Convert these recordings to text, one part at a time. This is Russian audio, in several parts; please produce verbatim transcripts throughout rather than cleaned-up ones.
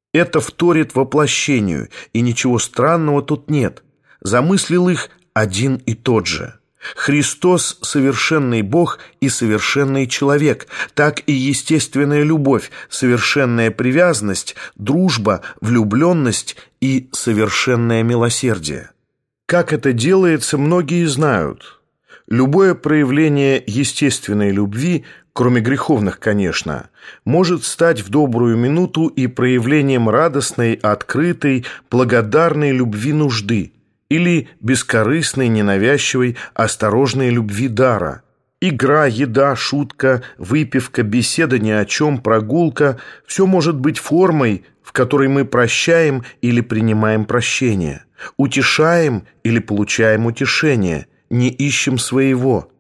Это вторит воплощению, и ничего странного тут нет. Замыслил их один и тот же. Христос – совершенный Бог и совершенный человек, так и естественная любовь, совершенная привязанность, дружба, влюбленность и совершенное милосердие. Как это делается, многие знают. Любое проявление естественной любви, кроме греховных, конечно, может стать в добрую минуту и проявлением радостной, открытой, благодарной любви нужды или бескорыстной, ненавязчивой, осторожной любви дара. Игра, еда, шутка, выпивка, беседа ни о чем, прогулка – все может быть формой, в которой мы прощаем или принимаем прощение, утешаем или получаем утешение, не ищем своего.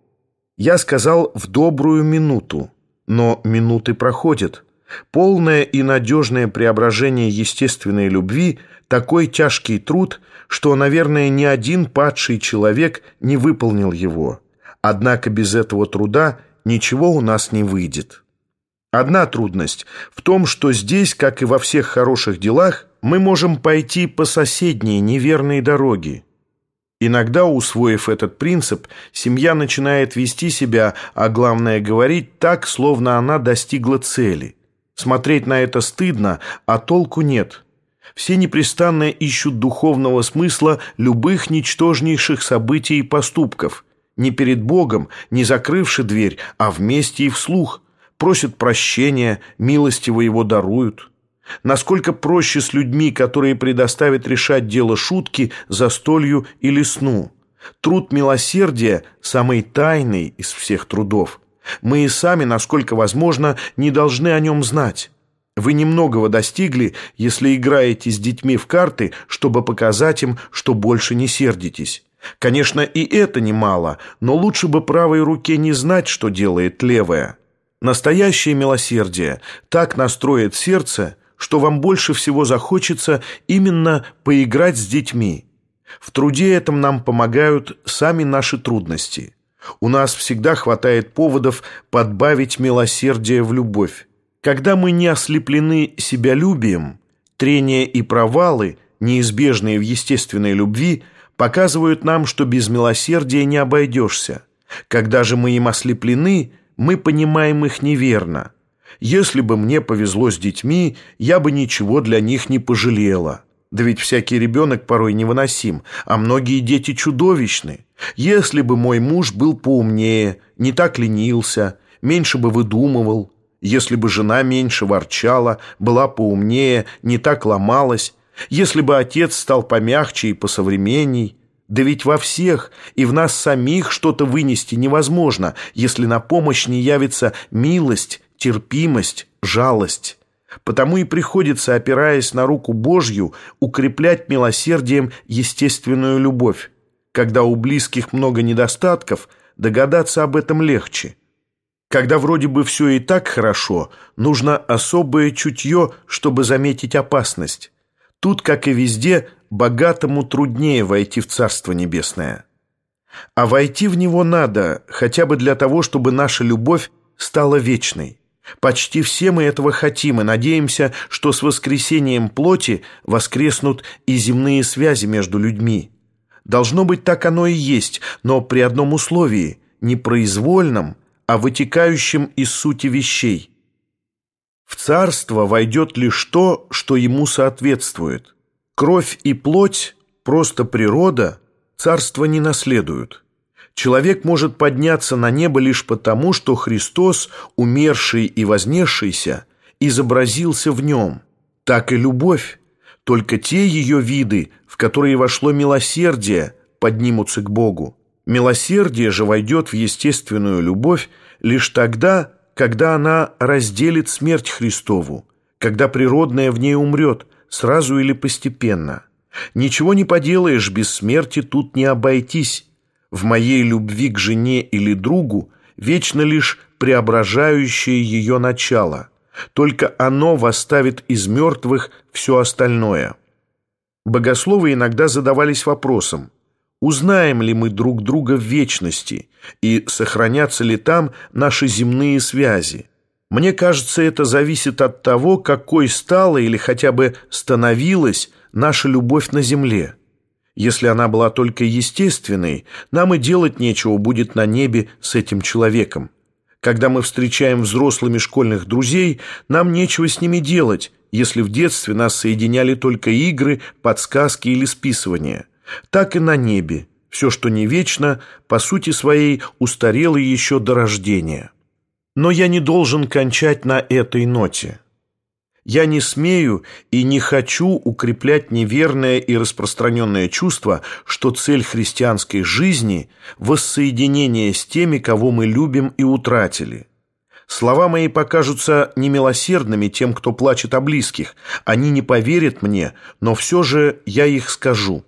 Я сказал «в добрую минуту», но минуты проходят. Полное и надежное преображение естественной любви – такой тяжкий труд, что, наверное, ни один падший человек не выполнил его. Однако без этого труда ничего у нас не выйдет. Одна трудность в том, что здесь, как и во всех хороших делах, мы можем пойти по соседней неверной дороге. Иногда, усвоив этот принцип, семья начинает вести себя, а главное говорить так, словно она достигла цели. Смотреть на это стыдно, а толку нет. Все непрестанно ищут духовного смысла любых ничтожнейших событий и поступков. Не перед Богом, не закрывши дверь, а вместе и вслух. Просят прощения, милостиво его даруют. Насколько проще с людьми, которые предоставят решать дело шутки, застолью или сну. Труд милосердия – самый тайный из всех трудов. Мы и сами, насколько возможно, не должны о нем знать. Вы немногого достигли, если играете с детьми в карты, чтобы показать им, что больше не сердитесь. Конечно, и это немало, но лучше бы правой руке не знать, что делает левая. Настоящее милосердие так настроит сердце, что вам больше всего захочется именно поиграть с детьми. В труде этом нам помогают сами наши трудности. У нас всегда хватает поводов подбавить милосердие в любовь. Когда мы не ослеплены себялюбием, трения и провалы, неизбежные в естественной любви, показывают нам, что без милосердия не обойдешься. Когда же мы им ослеплены, мы понимаем их неверно. Если бы мне повезло с детьми, я бы ничего для них не пожалела. Да ведь всякий ребенок порой невыносим, а многие дети чудовищны. Если бы мой муж был поумнее, не так ленился, меньше бы выдумывал, если бы жена меньше ворчала, была поумнее, не так ломалась, если бы отец стал помягче и посовременней. Да ведь во всех и в нас самих что-то вынести невозможно, если на помощь не явится милость, терпимость, жалость. Потому и приходится, опираясь на руку Божью, укреплять милосердием естественную любовь. Когда у близких много недостатков, догадаться об этом легче. Когда вроде бы все и так хорошо, нужно особое чутье, чтобы заметить опасность. Тут, как и везде, богатому труднее войти в Царство Небесное. А войти в него надо, хотя бы для того, чтобы наша любовь стала вечной. Почти все мы этого хотим и надеемся, что с воскресением плоти воскреснут и земные связи между людьми. Должно быть, так оно и есть, но при одном условии – не произвольном, а вытекающем из сути вещей. В царство войдет лишь то, что ему соответствует. Кровь и плоть, просто природа, царство не наследуют. Человек может подняться на небо лишь потому, что Христос, умерший и вознесшийся, изобразился в нем. Так и любовь. Только те ее виды, в которые вошло милосердие, поднимутся к Богу. Милосердие же войдет в естественную любовь лишь тогда, когда она разделит смерть Христову, когда природное в ней умрет, сразу или постепенно. Ничего не поделаешь, без смерти тут не обойтись. В моей любви к жене или другу вечно лишь преображающее ее начало. Только оно восставит из мертвых все остальное. Богословы иногда задавались вопросом: узнаем ли мы друг друга в вечности и сохранятся ли там наши земные связи? Мне кажется, это зависит от того, какой стала или хотя бы становилась наша любовь на земле. Если она была только естественной, нам и делать нечего будет на небе с этим человеком. Когда мы встречаем взрослыми школьных друзей, нам нечего с ними делать, если в детстве нас соединяли только игры, подсказки или списывания. Так и на небе. Все, что не вечно, по сути своей устарело еще до рождения. Но я не должен кончать на этой ноте. Я не смею и не хочу укреплять неверное и распространенное чувство, что цель христианской жизни – воссоединение с теми, кого мы любим и утратили. Слова мои покажутся немилосердными тем, кто плачет о близких. Они не поверят мне, но все же я их скажу.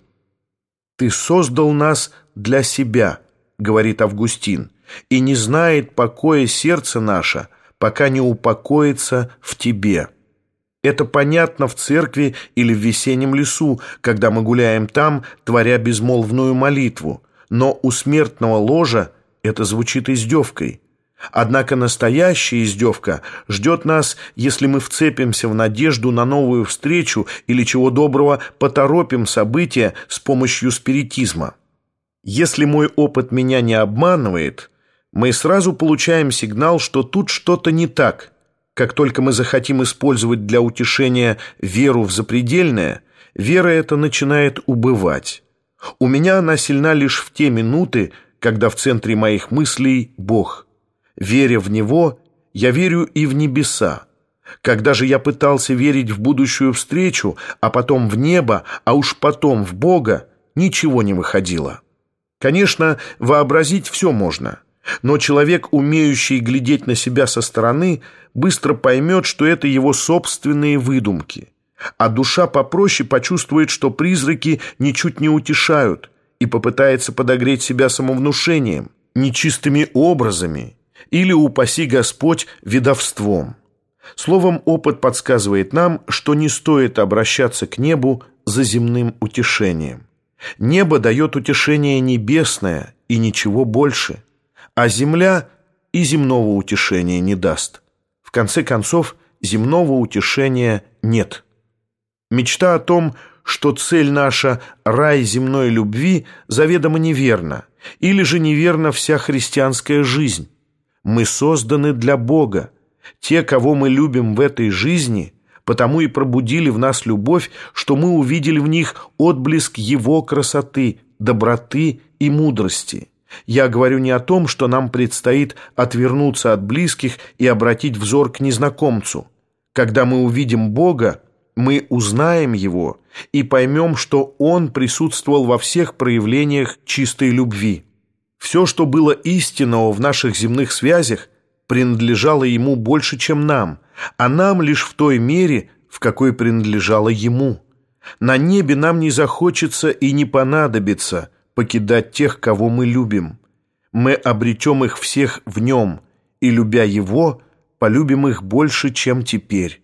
«Ты создал нас для себя», – говорит Августин, «и не знает покоя сердце наше, пока не упокоится в тебе». Это понятно в церкви или в весеннем лесу, когда мы гуляем там, творя безмолвную молитву, но у смертного ложа это звучит издевкой. Однако настоящая издевка ждет нас, если мы вцепимся в надежду на новую встречу или, чего доброго, поторопим события с помощью спиритизма. Если мой опыт меня не обманывает, мы сразу получаем сигнал, что тут что-то не так. Как только мы захотим использовать для утешения веру в запредельное, вера эта начинает убывать. У меня она сильна лишь в те минуты, когда в центре моих мыслей Бог. Веря в Него, я верю и в небеса. Когда же я пытался верить в будущую встречу, а потом в небо, а уж потом в Бога, ничего не выходило. Конечно, вообразить все можно. Но человек, умеющий глядеть на себя со стороны, быстро поймет, что это его собственные выдумки. А душа попроще почувствует, что призраки ничуть не утешают, и попытается подогреть себя самовнушением, нечистыми образами или, упаси Господь, ведовством. Словом, опыт подсказывает нам, что не стоит обращаться к небу за земным утешением. Небо дает утешение небесное и ничего больше. А земля и земного утешения не даст. В конце концов, земного утешения нет. Мечта о том, что цель наша – рай земной любви, заведомо неверна, или же неверна вся христианская жизнь. Мы созданы для Бога. Те, кого мы любим в этой жизни, потому и пробудили в нас любовь, что мы увидели в них отблеск Его красоты, доброты и мудрости. Я говорю не о том, что нам предстоит отвернуться от близких и обратить взор к незнакомцу. Когда мы увидим Бога, мы узнаем Его и поймем, что Он присутствовал во всех проявлениях чистой любви. Все, что было истинного в наших земных связях, принадлежало Ему больше, чем нам, а нам лишь в той мере, в какой принадлежало Ему. На небе нам не захочется и не понадобится покидать тех, кого мы любим. Мы обретем их всех в Нем, и, любя Его, полюбим их больше, чем теперь.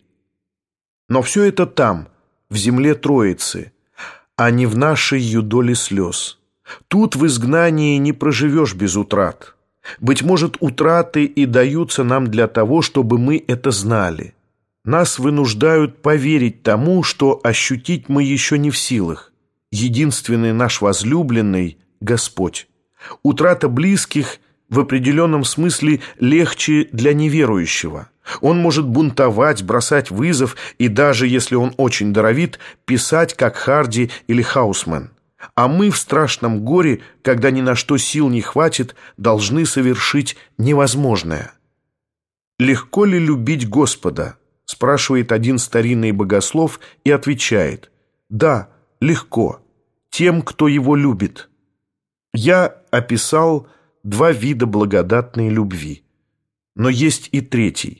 Но все это там, в земле Троицы, а не в нашей юдоле слез. Тут в изгнании не проживешь без утрат. Быть может, утраты и даются нам для того, чтобы мы это знали. Нас вынуждают поверить тому, что ощутить мы еще не в силах. Единственный наш возлюбленный – Господь. Утрата близких в определенном смысле легче для неверующего. Он может бунтовать, бросать вызов и даже, если он очень даровит, писать, как Харди или Хаусман. А мы в страшном горе, когда ни на что сил не хватит, должны совершить невозможное. «Легко ли любить Господа?» – спрашивает один старинный богослов и отвечает: «Да, легко, тем, кто Его любит». Я описал два вида благодатной любви, но есть и третий.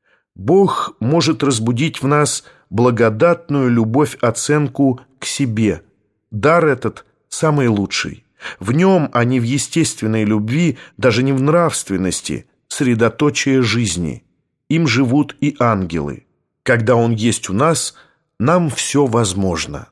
Бог может разбудить в нас благодатную любовь-оценку к себе. Дар этот самый лучший. В нем, а не в естественной любви, даже не в нравственности, средоточие жизни. Им живут и ангелы. Когда он есть у нас, нам все возможно.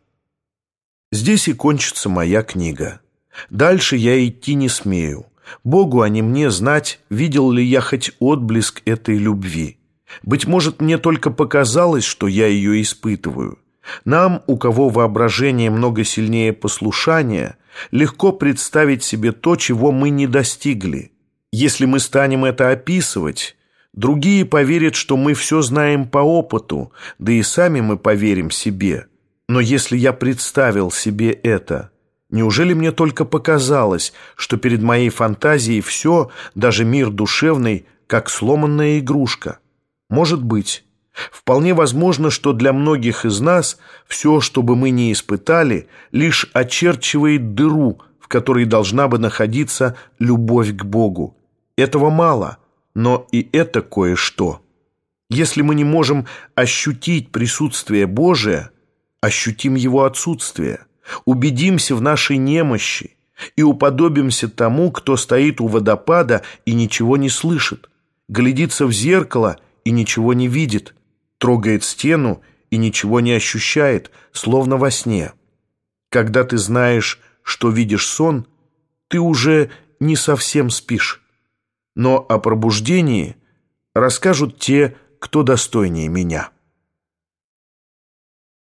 Здесь и кончится моя книга. Дальше я идти не смею. Богу, а не мне знать, видел ли я хоть отблеск этой любви. Быть может, мне только показалось, что я ее испытываю. Нам, у кого воображение много сильнее послушания, легко представить себе то, чего мы не достигли. Если мы станем это описывать, другие поверят, что мы все знаем по опыту, да и сами мы поверим себе. Но если я представил себе это, неужели мне только показалось, что перед моей фантазией все, даже мир душевный, как сломанная игрушка? Может быть. Вполне возможно, что для многих из нас все, что бы мы ни испытали, лишь очерчивает дыру, в которой должна бы находиться любовь к Богу. Этого мало, но и это кое-что. Если мы не можем ощутить присутствие Божие, ощутим Его отсутствие, убедимся в нашей немощи и уподобимся тому, кто стоит у водопада и ничего не слышит, глядится в зеркало и ничего не видит, трогает стену и ничего не ощущает, словно во сне. Когда ты знаешь, что видишь сон, ты уже не совсем спишь. Но о пробуждении расскажут те, кто достойнее меня.